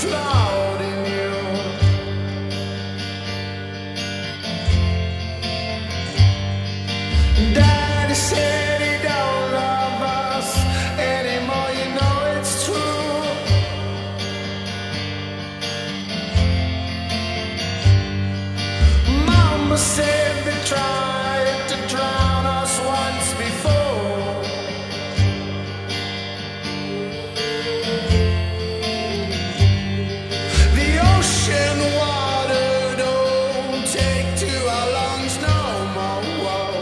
applauding you. Daddy said he don't love us anymore, you know it's true. Mama said they tried to drown us once before. The ocean water don't take to our lungs no more.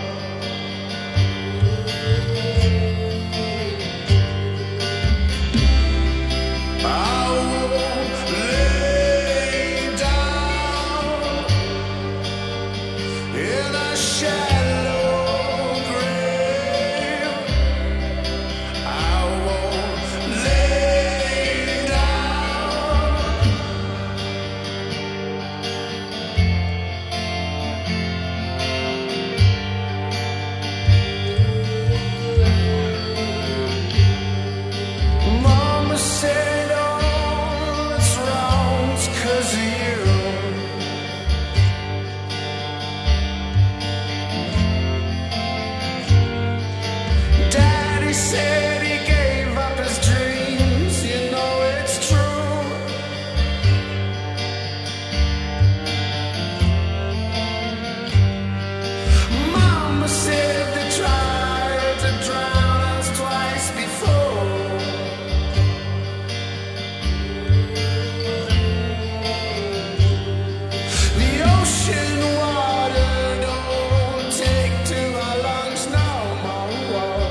I won't lay down in a shallow grave. I won't lay down. Mama said all that's wrong's 'cause of you. Daddy said he gave up his dreams, you know it's true. Mama said they tried to drown us twice before. The ocean water don't take to our lungs no more.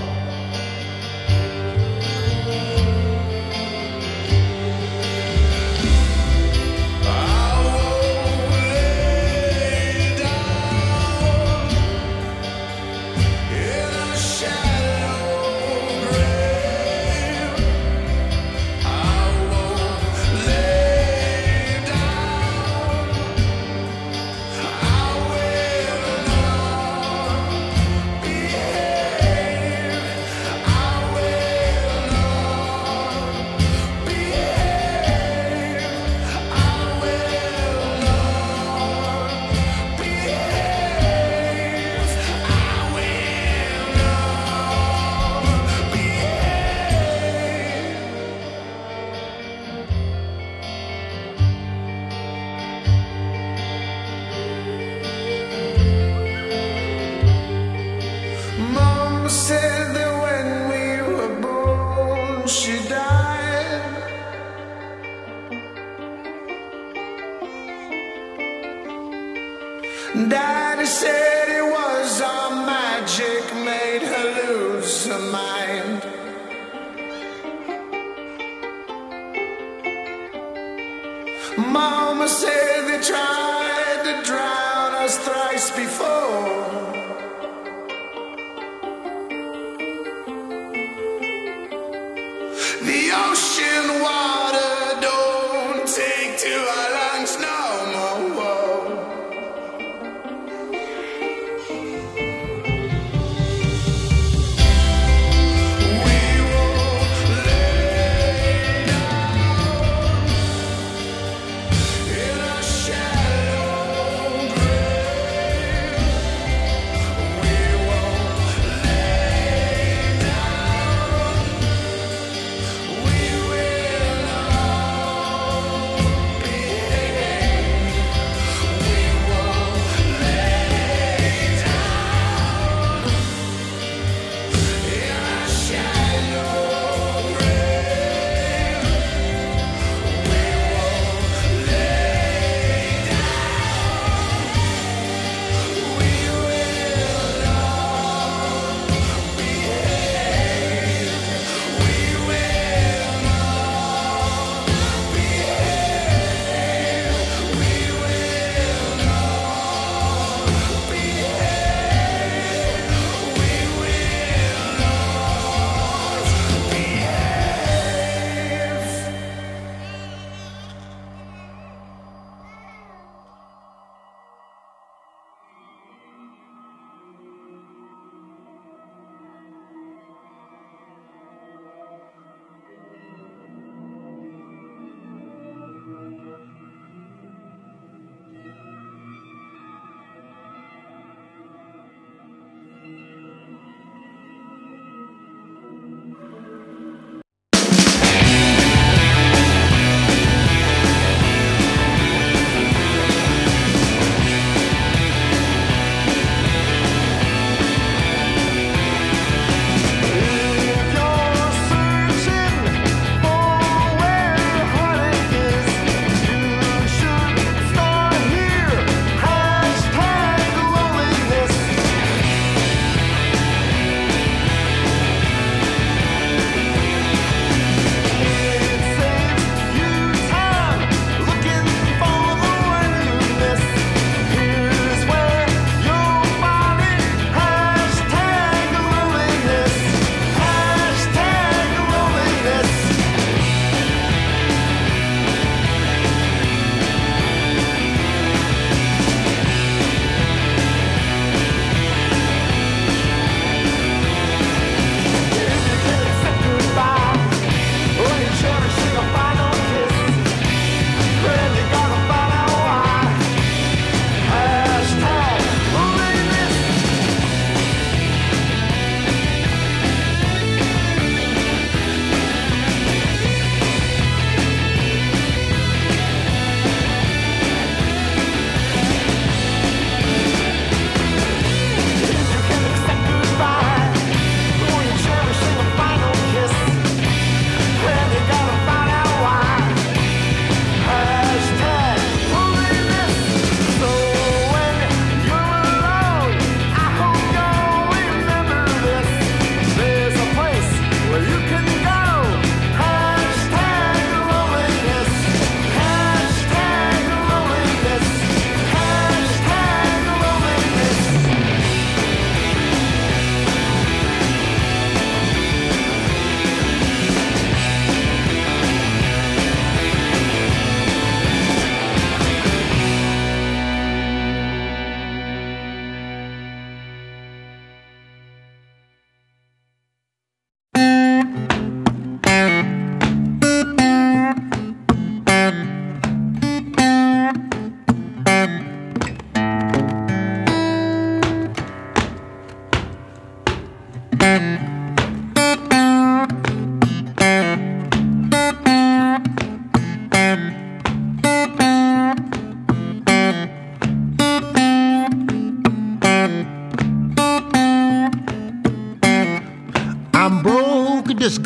I won't lay down in a shallow grave. I won't lay down. I will not behave. I will not behave. I will not behave. I will not behave. Mom said that when we were born, she died. Daddy said it was our magic made her lose her mind. Mama said they tried to drown us thrice before. The ocean water don't take to our lungs no more. We won't lay down in a shallow grave.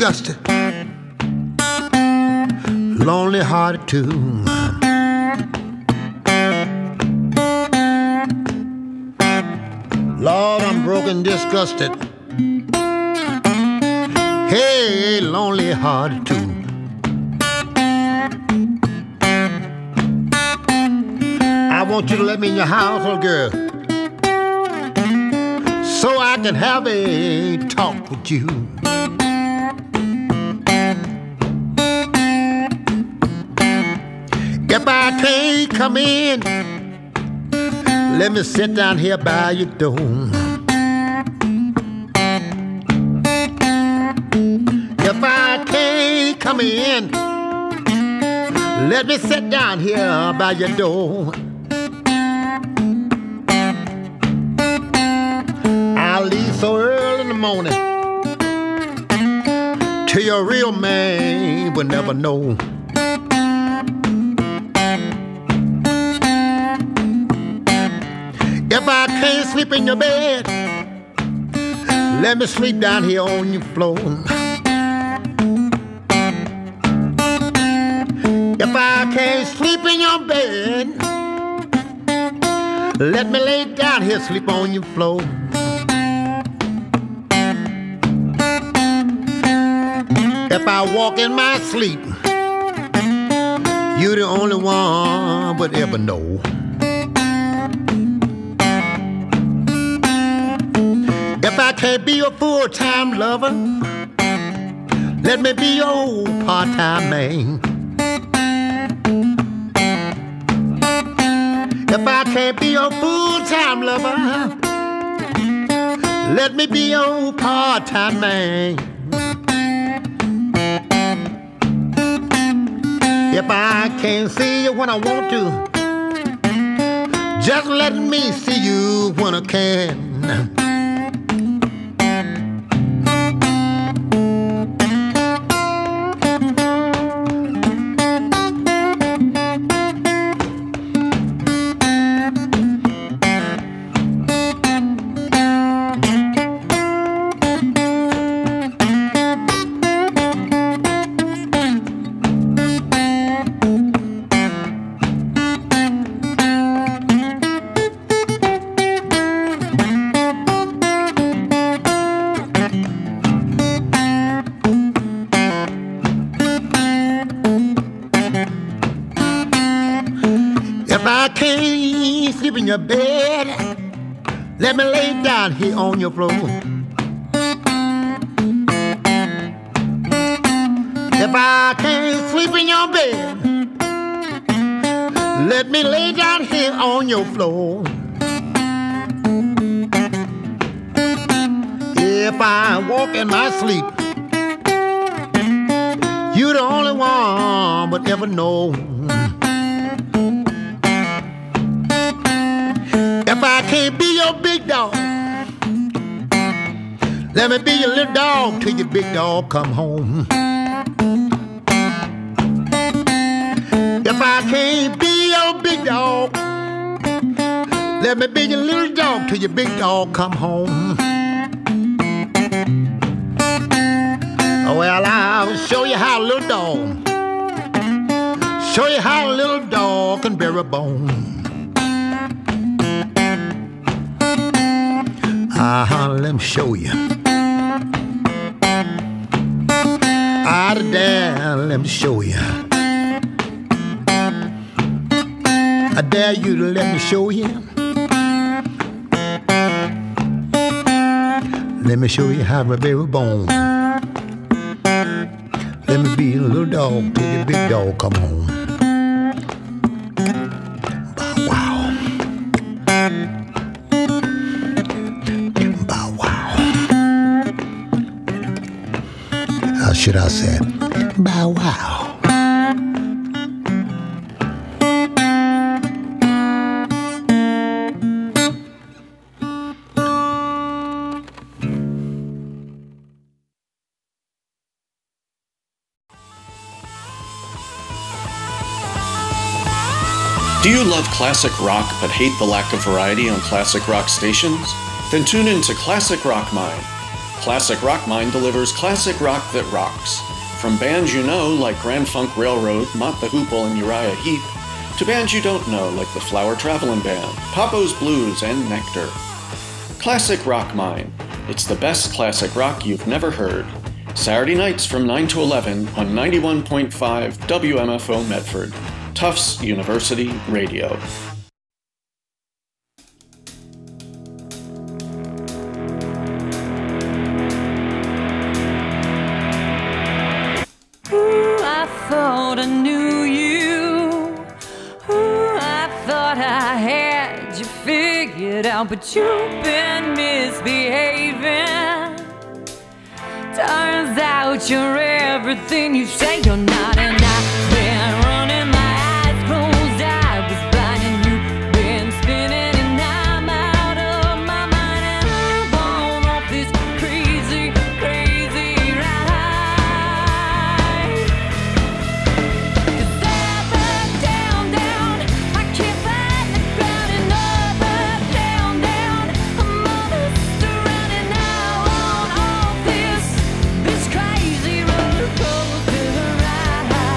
disgusted, lonely hearted too. Lord, I'm broken, disgusted. Hey, lonely hearted too. I want you to let me in your house, little girl, so I can have a talk with you. If I can't come in, let me sit down here by your door. If I can't come in, let me sit down here by your door. I'll leave so early in the morning till your real man will never know. If I can't sleep in your bed, let me sleep down here on your floor. If I can't sleep in your bed, let me lay down here, sleep on your floor. If I walk in my sleep, you're the only one would ever know. If I can't be your full-time lover, let me be your part-time man. If I can't be your full-time lover, let me be your part-time man. If I can't see you when I want to, just let me see you when I can. In your bed, let me lay down here on your floor. If I can't sleep in your bed, let me lay down here on your floor. If I walk in my sleep, you're the only one would ever know. If I can't be your big dog, let me be your little dog till your big dog come home. If I can't be your big dog, let me be your little dog till your big dog come home. Well, I'll show you how a little dog, show you how a little dog can bear a bone. Let me show you. There, let me show you. I dare you to let me show you. Let me show you how to bear a bone. Let me be a little dog till the big dog come home. Should I say, bow wow. Do you love classic rock but hate the lack of variety on classic rock stations? Then tune in to Classic Rock Mind. Classic Rock Mine delivers classic rock that rocks. From bands you know, like Grand Funk Railroad, Mott the Hoople, and Uriah Heep, to bands you don't know, like the Flower Travelin' Band, Papo's Blues, and Nectar. Classic Rock Mine. It's the best classic rock you've never heard. Saturday nights from 9 to 11 on 91.5 WMFO Medford, Tufts University Radio. Ooh, I thought I knew you. Ooh, I thought I had you figured out, but you've been misbehaving. Turns out you're everything you say you're not, and I've been running my eyes closed. I was blind and you've been spinning, and I'm out of my mind, and I'm on off this crazy, crazy ride. 'Cause up, down, down, I can't find the ground, and up, down, down, I'm on this running now on off this crazy roller coaster ride.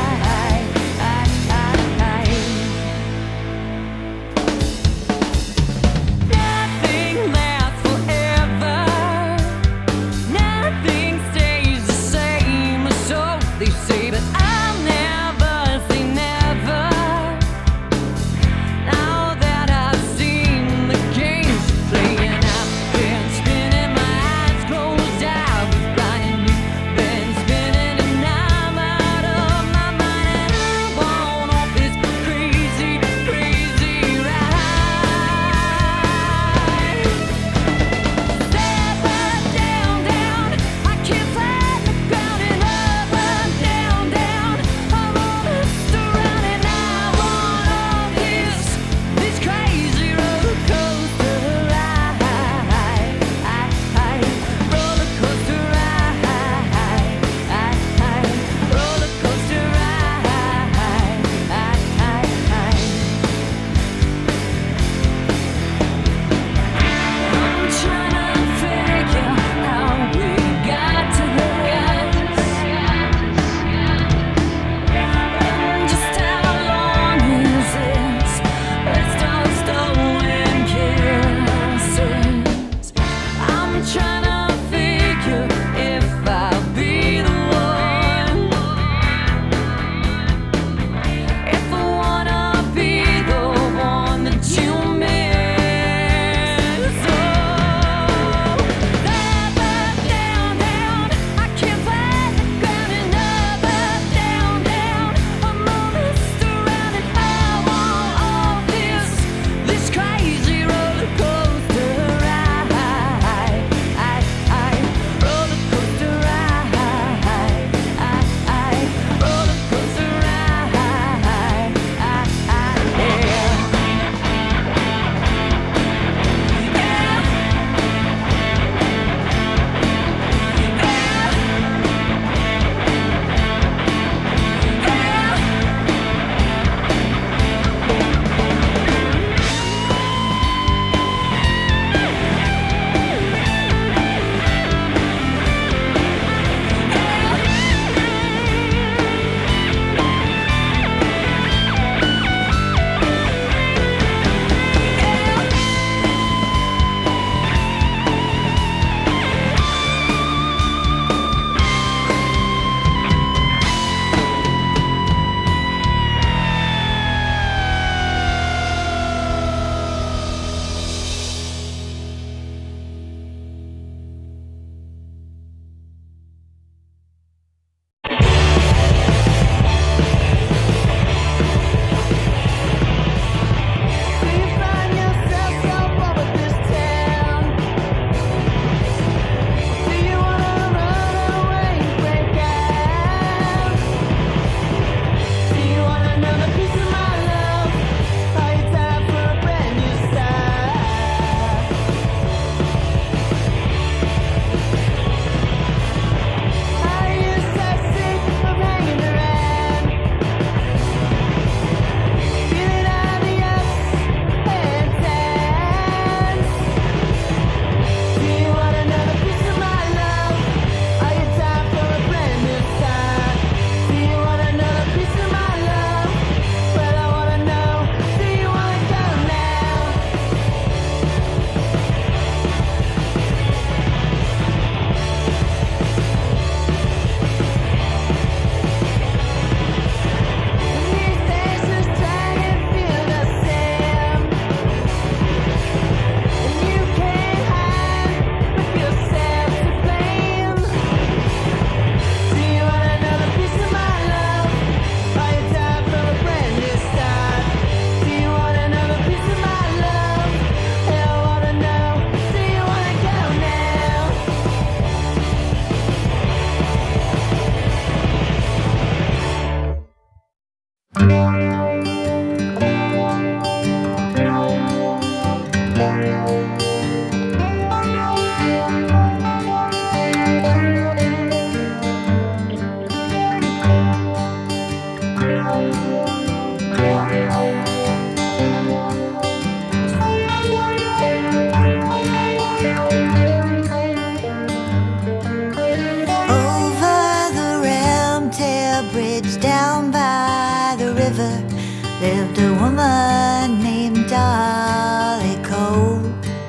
lived a woman named Dolly Cole.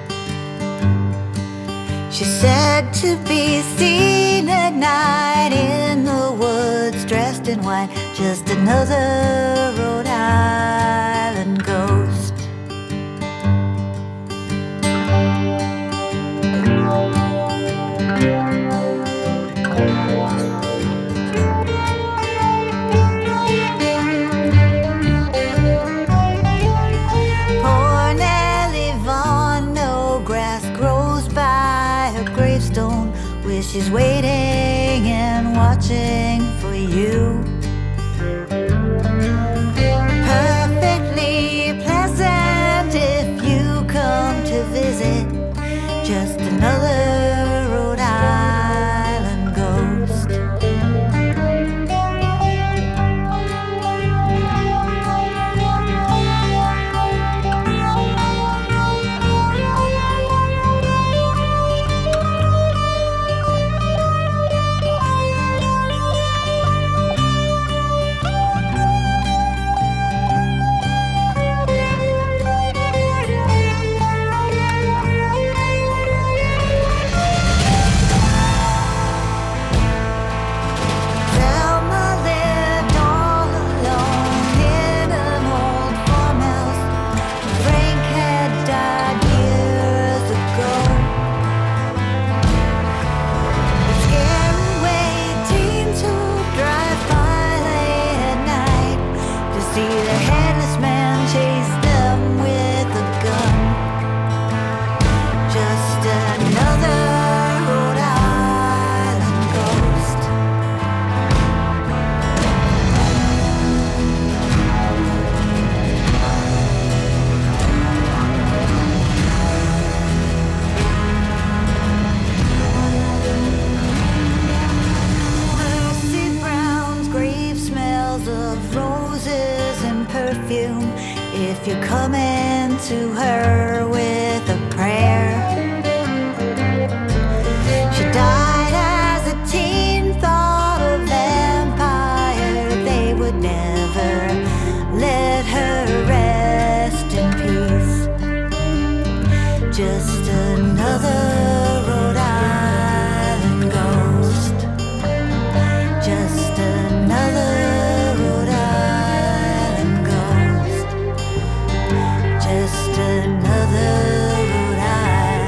She said to be seen at night in the woods, dressed in white, just another Rhode Island ghost. She's waiting and watching for you. Perfectly pleasant if you come to visit, just another Rhode Island ghost. If you come into her with a prayer. She died as a teen, thought a vampire. They would never let her rest in peace. Just another Rhode Island ghost. Just another Rhode Island ghost. Just another Rhode Island.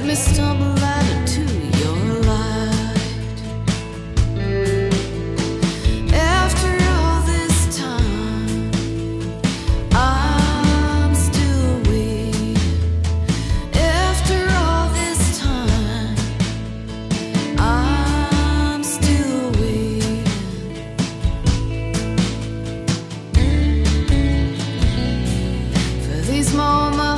Let me stumble out into your light. After all this time, I'm still waiting. After all this time, I'm still waiting for these moments.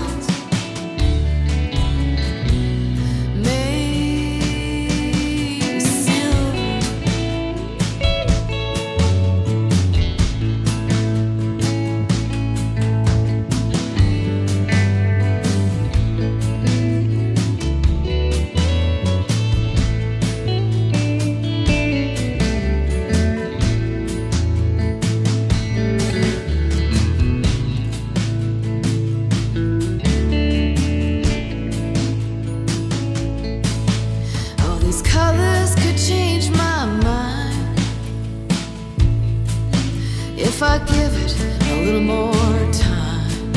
If I give it a little more time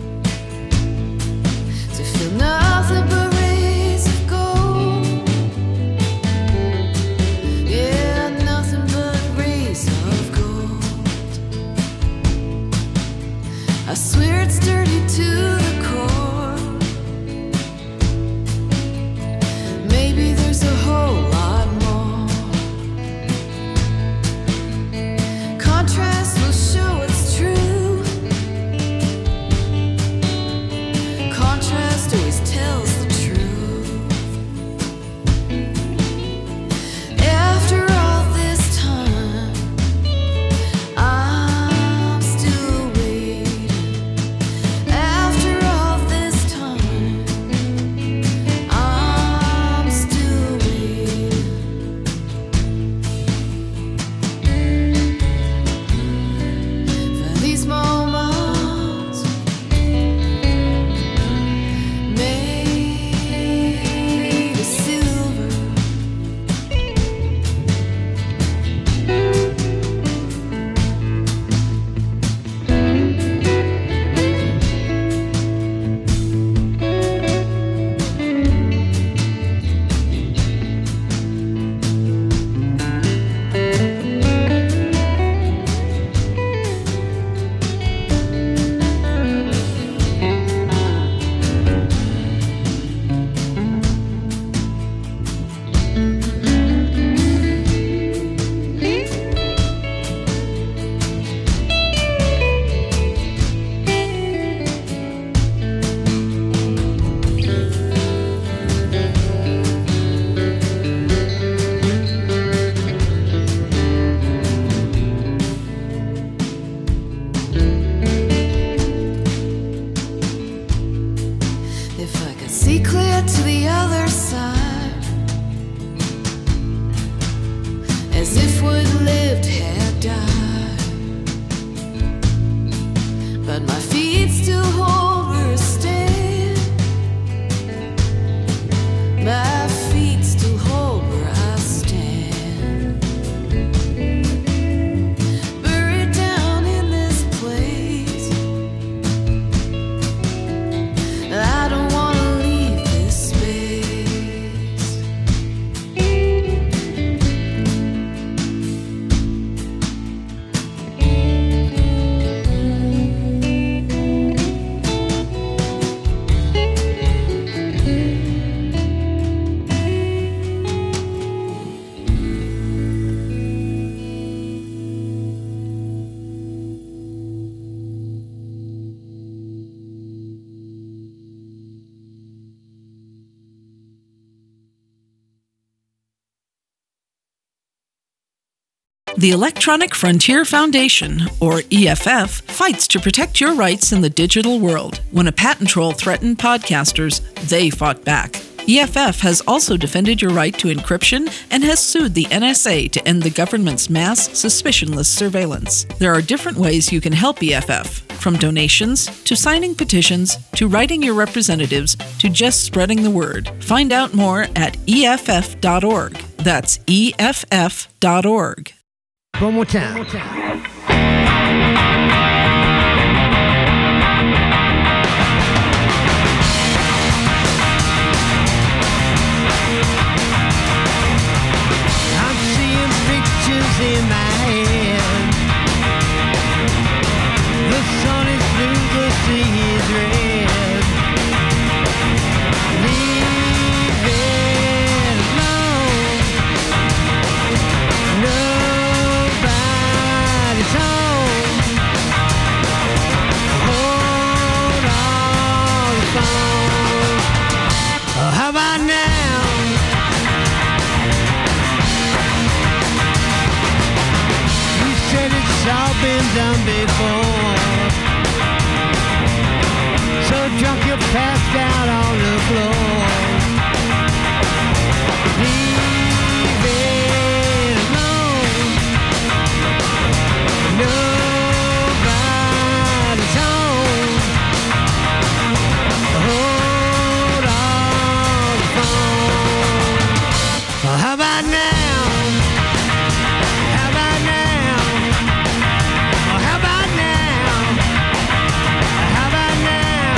to feel nothing but rays of gold, yeah, nothing but rays of gold. I swear it's dirty to the core. Maybe there's a whole lot more. Contrast will show it's true. Contrast always tells the truth. After all this time, I'm still waiting. After all this time, I'm still waiting for these moments made of silver. If I could see clear to the other side, as if what lived had died, but my feet still hold where I stand. My feet still hold where I stand. Buried down in this place, I don't want to leave this space. The Electronic Frontier Foundation, or EFF, fights to protect your rights in the digital world. When a patent troll threatened podcasters, they fought back. EFF has also defended your right to encryption and has sued the NSA to end the government's mass, suspicionless surveillance. There are different ways you can help EFF, from donations, to signing petitions, to writing your representatives, to just spreading the word. Find out more at EFF.org. That's EFF.org. One more time. down on the floor. Leave it alone. Nobody's home. Hold on the phone. How about now? How about now? How about now? How about now?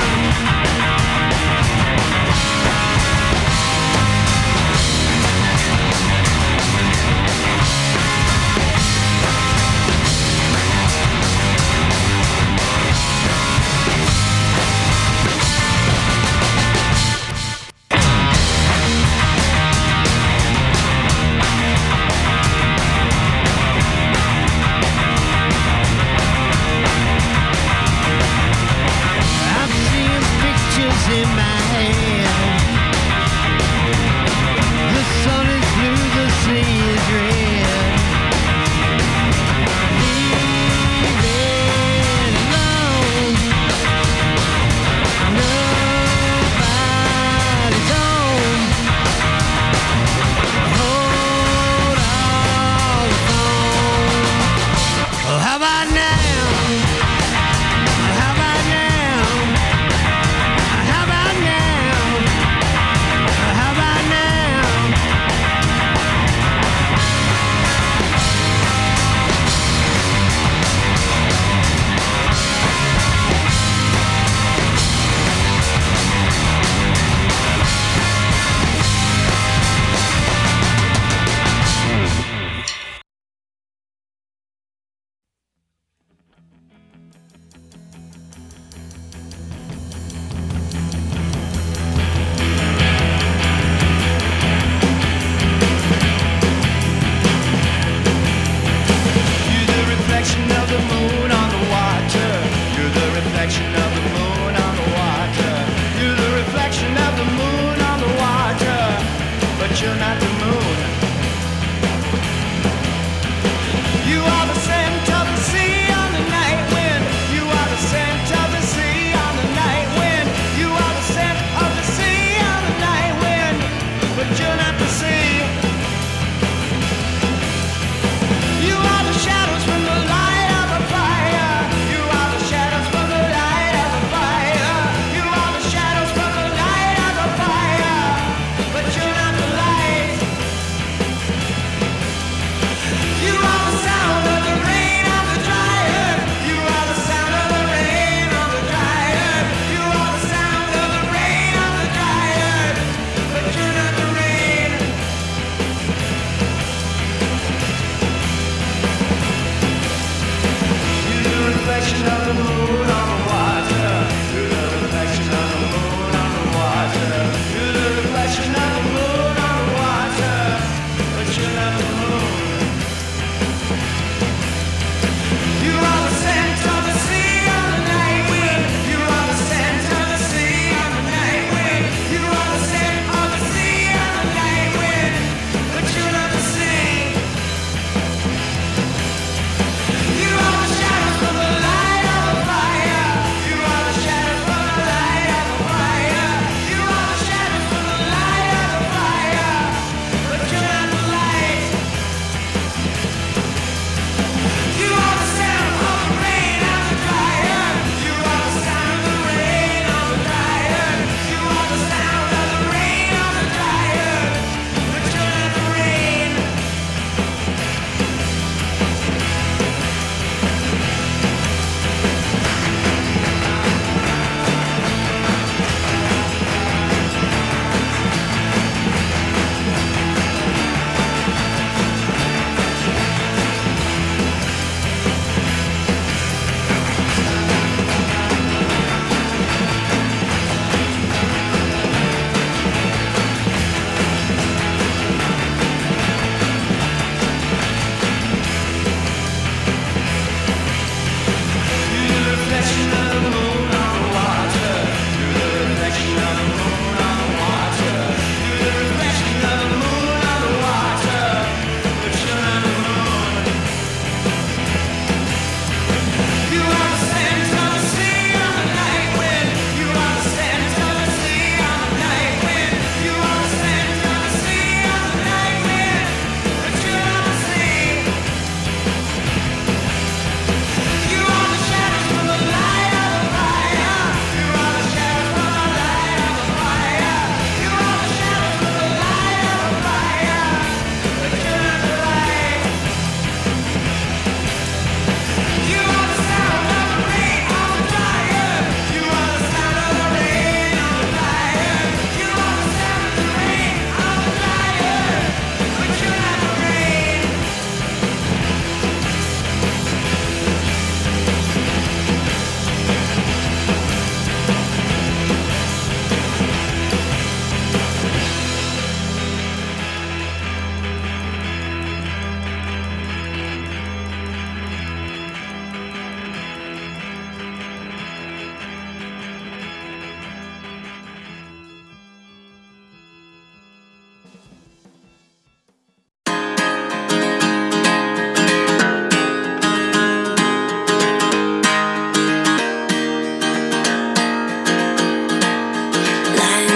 I'm seeing pictures in my head. The sun is blue, the sea is red. Leave it alone. Nobody's home. Hold on the phone. Oh, how about now? How about now? How about now? How about now? You're the reflection of the moon on the water. You're the reflection of the moon on the water. You're the reflection of the moon on the water. But you're not the moon. You are the scent of the sea on the night wind. You are the scent of the sea on the night wind. You are the scent of the sea on the night wind. But you're not the sea. You are the shadows from the light of a fire. You are the shadows from the light of a fire. You are the shadows from the light of a fire. But you're not the light.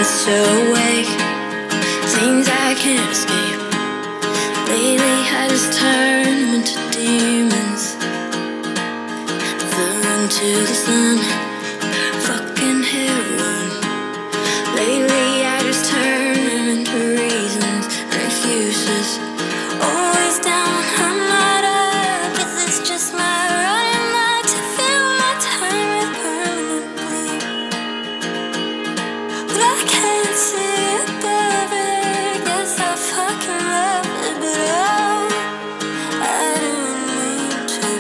so awake, things I can't escape. Lately I just turn them into demons. Flew into the sun, fucking heroin. Lately I just turn them into reasons and excuses. Always down, I'm not up, 'cause it's just my running luck to fill my time with permanently. But I can't see above it, guess I fucking love it, but I don't mean to.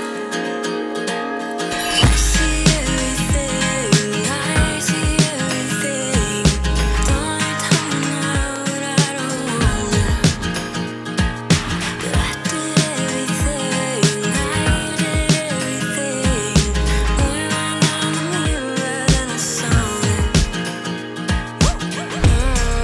I see everything, I see everything. Don't tell me now that I don't want it. But I did everything, Going down the mirror, then I saw it.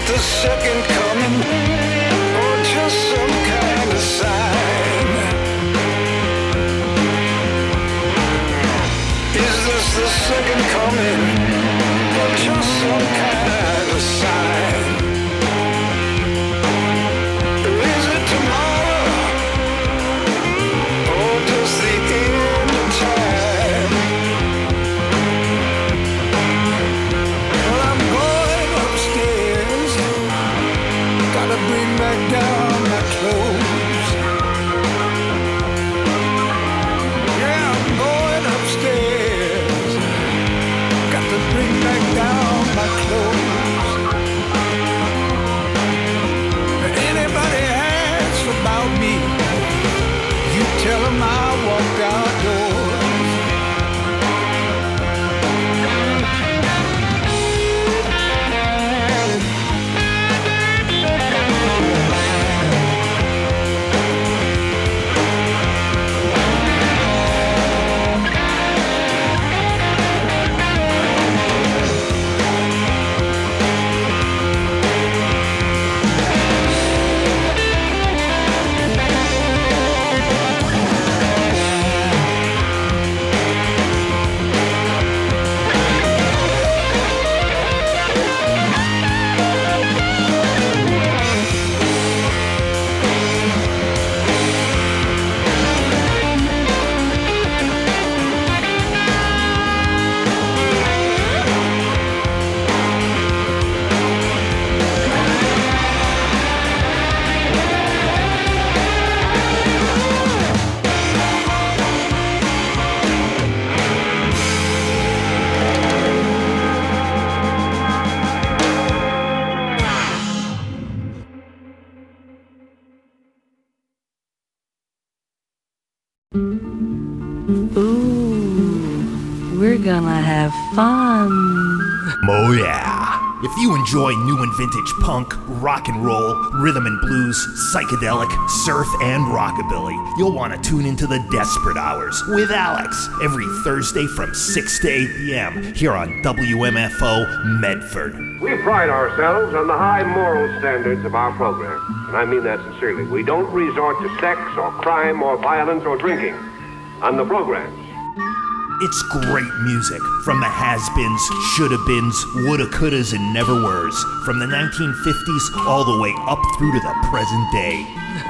the second coming, or just some kind of sign? Is this the second coming, or just some kind of sign? Is it tomorrow, or just the end of time? Well, I'm going upstairs, gotta bring back down my clothes. Yeah, I'm going upstairs, got to bring back down my clothes. If anybody asks about me, you tell them I walked outdoors. Ooh, we're gonna have fun. Oh yeah. If you enjoy new and vintage punk, rock and roll, rhythm and blues, psychedelic, surf, and rockabilly, you'll want to tune into the Desperate Hours with Alex every Thursday from 6 to 8 p.m. here on WMFO Medford. We pride ourselves on the high moral standards of our program, and I mean that sincerely. We don't resort to sex or crime or violence or drinking on the programs. It's great music from the has-beens, shoulda-beens, woulda, couldas, and never-weres, from the 1950s all the way up through to the present day.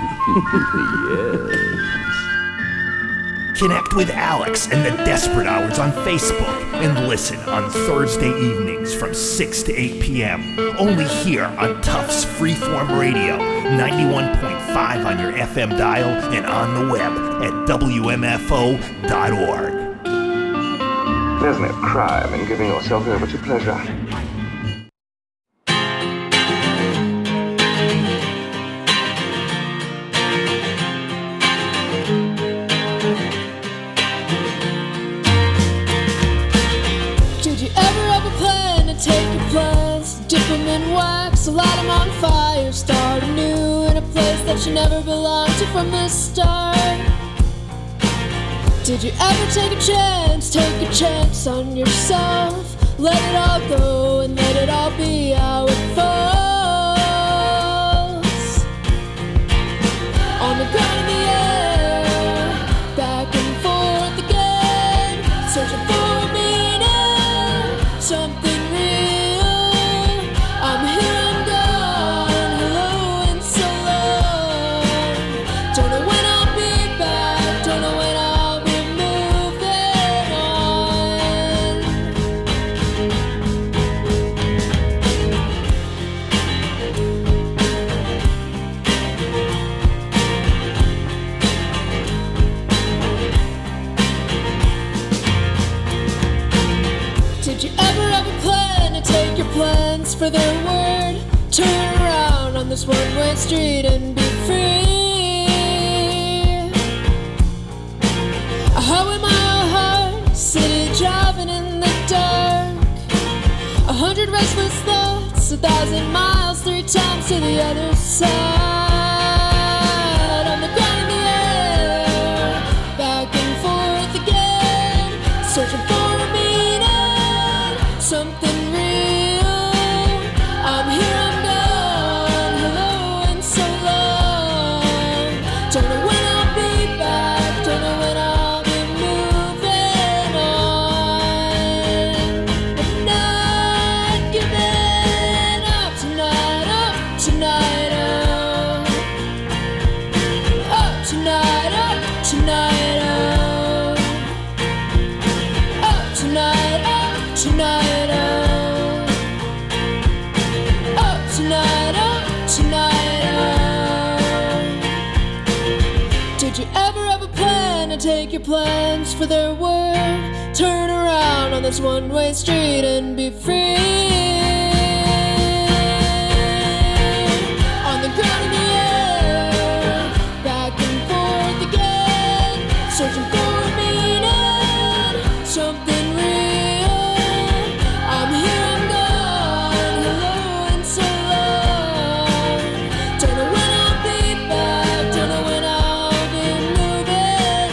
Yes. Connect with Alex and the Desperate Hours on Facebook and listen on Thursday evenings from 6 to 8 p.m. only here on Tufts Freeform Radio, 91.5 on your FM dial and on the web at WMFO.org. There's no crime in giving yourself over to pleasure. Did you ever have a plan to take your plans, dip them in wax, light them on fire, start anew in a place that you never belonged to from the start? Did you ever take a chance on yourself? Let it all go and let it all be how it falls. On the ground in the air, back and forth again, searching for a meaning, something real. I'm here, I'm gone, hello and so long. Don't know when I'll be back, don't know when I'll plans for their word. Turn around on this one-way street and be free. A highway-mile heart, city driving in the dark. 100 restless thoughts, 1,000 miles, 3 times to the other side. On the ground in the air, back and forth again, searching for a meaning, something real. I'm here, I'm gone. take your plans for their word. Turn around on this one-way street and be free. On the ground in the air, back and forth again, searching for a meaning, something real. I'm here, I'm gone, hello and so long. Don't know when I'll be back, don't know when I'll be moving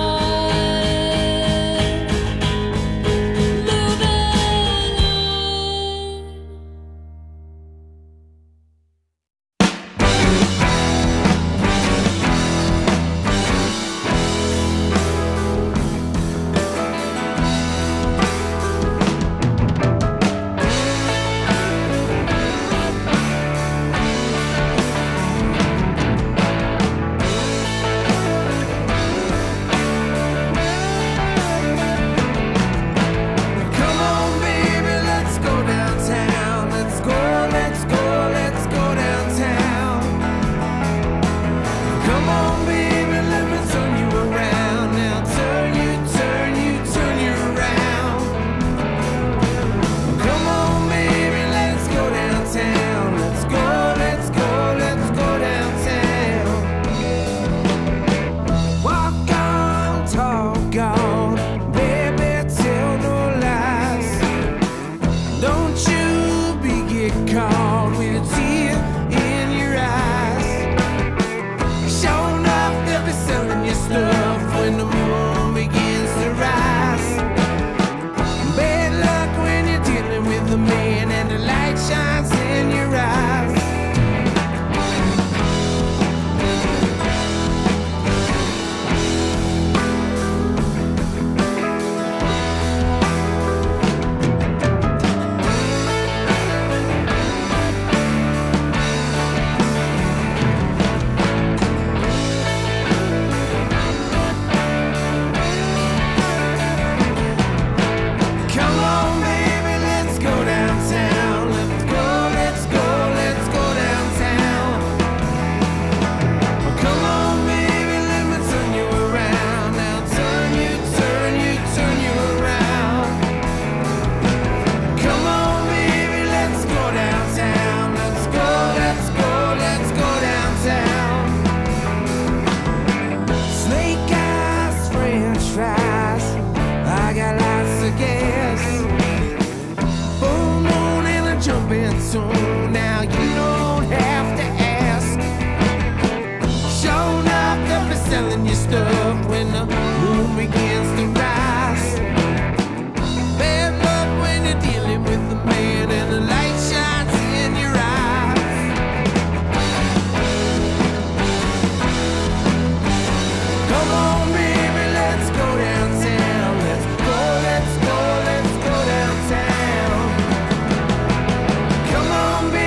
Come on, baby, let's go downtown. Let's go, let's go, let's go downtown. Come on, baby, let me turn you around. Now turn you around. Come on, baby, let's go downtown. Let's go, let's go, let's go downtown. Walk on, talk on, baby, tell no lies. Don't you get caught with a tear in your eyes. Sure enough, they'll be selling your stuff when the moon begins to rise. Bad luck when you're dealing with the man and the light shines in your eyes. Come on, baby, let's go downtown. Let's go, let's go, let's go downtown. Come on, baby, let me turn you around. Now turn you around. Come on, baby, let's go downtown. Let's go, let's go, let's go downtown. Snake eyes, french fries, I got lots of gas. Full moon and a jumping soon. Now you don't have to ask. Sure enough, they'll be selling your stuff when the moon begins to rise. Bad luck when you're dealing with the man and the light shines in your eyes. Come on, baby, let's go downtown. Let's go, let's go, let's go downtown. Come on, baby.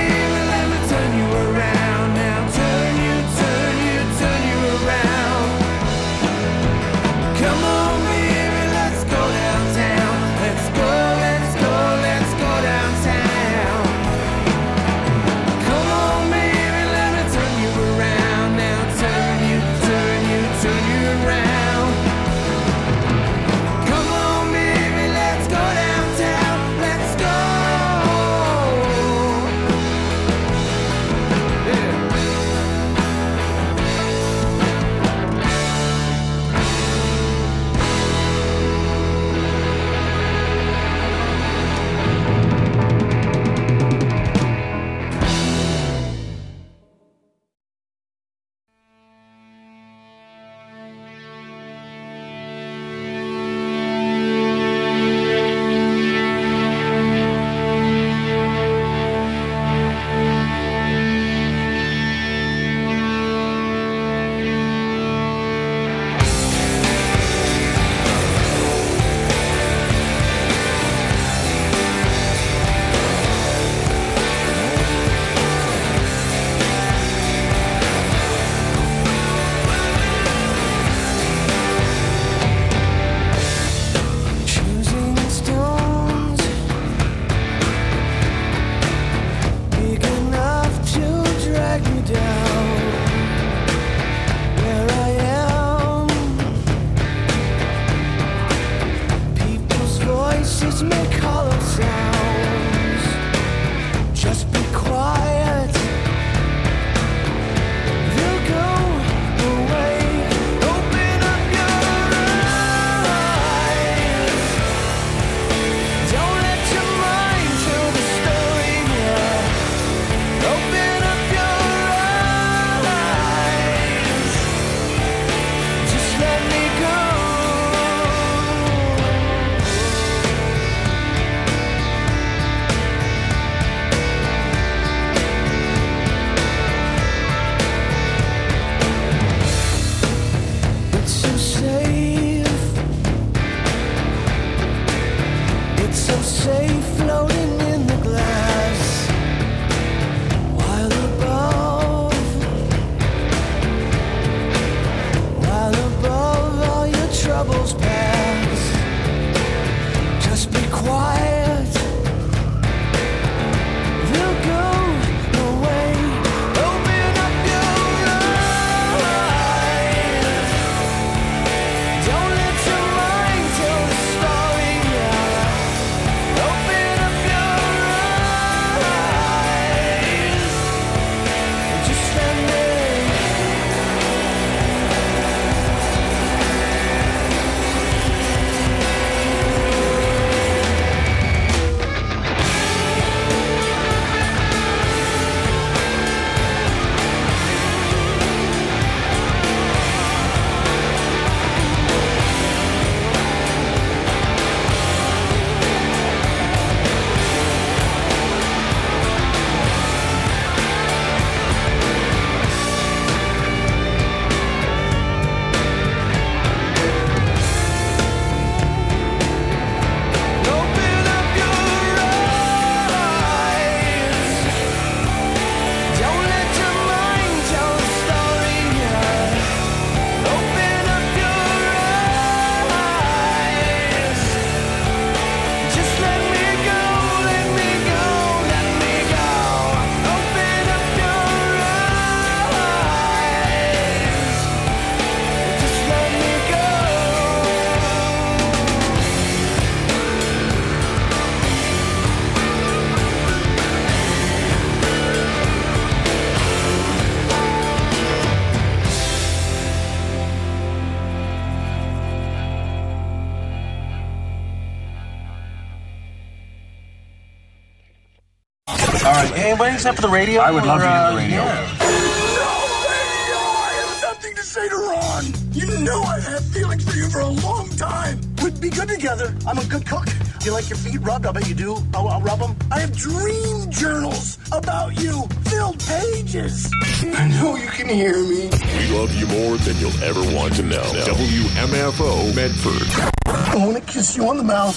All right. Anybody except for the radio? I would love to hear the radio. Yeah. I have something to say to Ron. You know I've had feelings for you for a long time. We'd be good together. I'm a good cook. Do you like your feet rubbed? I bet you do. I'll rub them. I have dream journals about you. Filled pages. I know you can hear me. We love you more than you'll ever want to know. WMFO Medford. I want to kiss you on the mouth.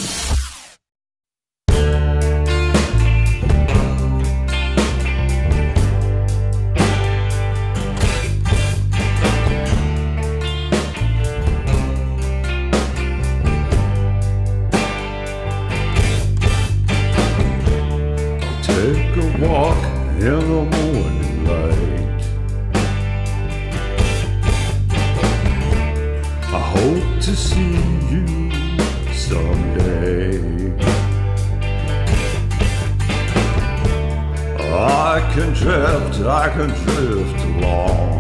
Take a walk in the morning light. I hope to see you someday. I can drift along.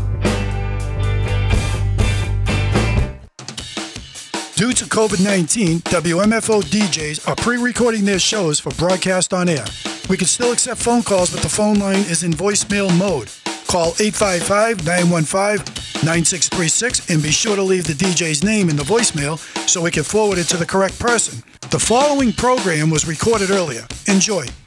Due to COVID-19, WMFO DJs are pre-recording their shows for broadcast on air. We can still accept phone calls, but the phone line is in voicemail mode. Call 855-915-9636 and be sure to leave the DJ's name in the voicemail so we can forward it to the correct person. The following program was recorded earlier. Enjoy.